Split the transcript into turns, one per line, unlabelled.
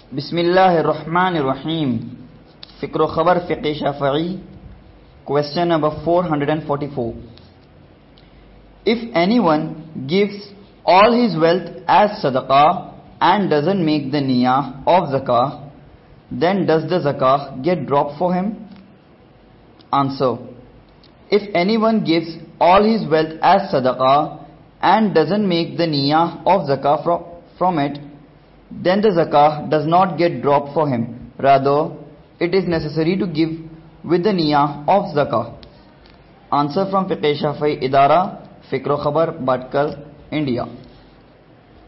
Bismillahirrahmanirrahim. Fikr Khabar Fiqh Shafi'i. Question number 444. If anyone gives all his wealth as sadaqah and doesn't make the niyyah of zakah, then does the zakah get dropped for him? Answer. If anyone gives all his wealth as sadaqah and doesn't make the niyyah of zakah from it, then the zakah does not get dropped for him. Rather, it is necessary to give with the niyyah of zakah. Answer from Fiqh Shafi'i Idara, Fikr Khabar, Bhatkal, India.